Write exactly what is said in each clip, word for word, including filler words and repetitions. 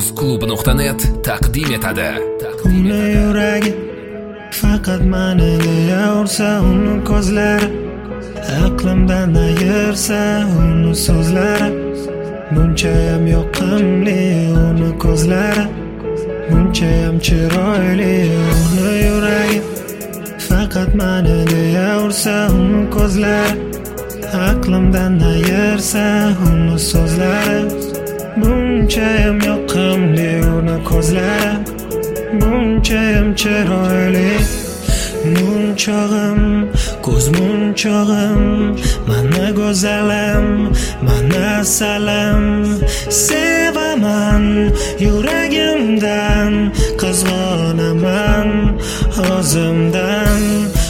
uzklub nuqta net taqdim etadi. Uni yuragi faqat mani deyaversa, uni ko'zlari aqlimdan ayirsa, uni so'zlari bunchayam yoqimli, uni ko'zlari bunchayam chiroyli. Uni yuragi faqat mani deyaversa, uni ko'zlari aqlimdan ayirsa, uni so'zlari bunchayam yoqimli, uni ko'zlari bunchayam chiroyli. Munchog'im, ko'z munchog'im, mana go'zalim, mana salam. Sevaman yuragimdan, qizg'onaman o'zimdan.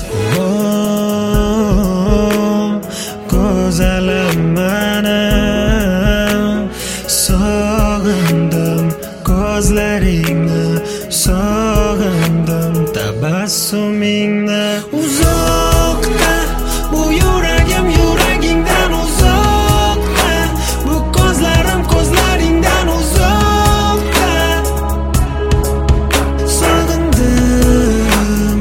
Oh, go'zalim mana, sog'indim ko'zlaringni, sog'indim tabassumingni. Uzoqda bu yuragim yuragingdan uzoqda, bu ko'zlarim ko'zlaringdan uzoqda. Sog'indim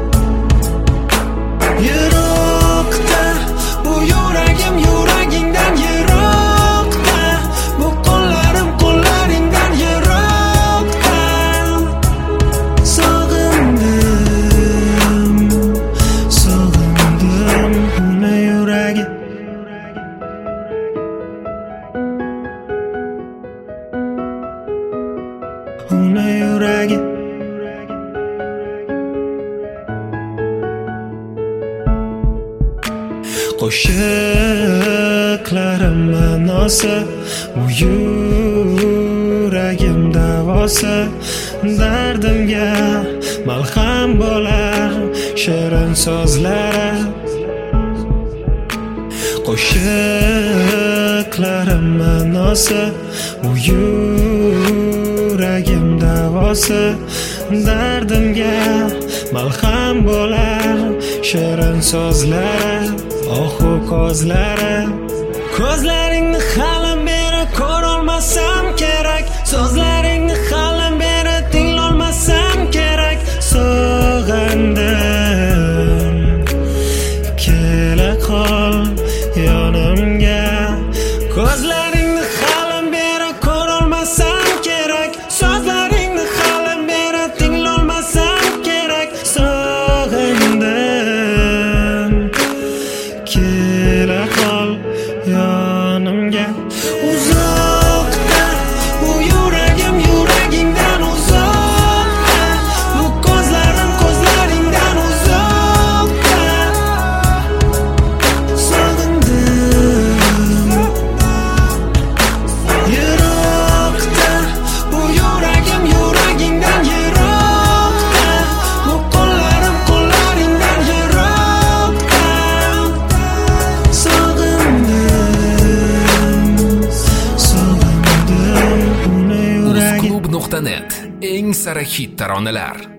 yiroqda, bu yuragim yuragingdan yiroqda, bu qo'llarim qo'llaringdan yiroqda. Sog'indim, sog'indim uni yuragi. Uni yuragi. Qo'shiqlarim ma'nosi, bu yuragim davosi. Dardimga malham bo'lar shirin so'zlar. Qo'shiqlarim ma'nosi, bu yuragim davosi. Dardimga malham bo'lar shirin so'zlar. Ohu ko'zlari, ko'zlaringni hali beri ko'rolmasam kerak, so'zlaringni hali beri tinglolmasam kerak. Sog'indim, kela qol yonimga. Ko'zlaringni hali beri ko'rolmasam kerak, so'zlaringni hali beri tinglolmasam kerak. Sog'indim, kela qol yonimga. Uzoqda bu yuragim yuragingdan uzoqda, bu ko'zlarim ko'zlaringdan uzoqda. Sog'indim yiroqda, bu yuragim yuragingdan yiroqda, bu qo'llarim qo'llaringdan yiroqda. Sog'indim, sog'indim uni yuragi. uzklub nuqta net eng sara hit taronalar.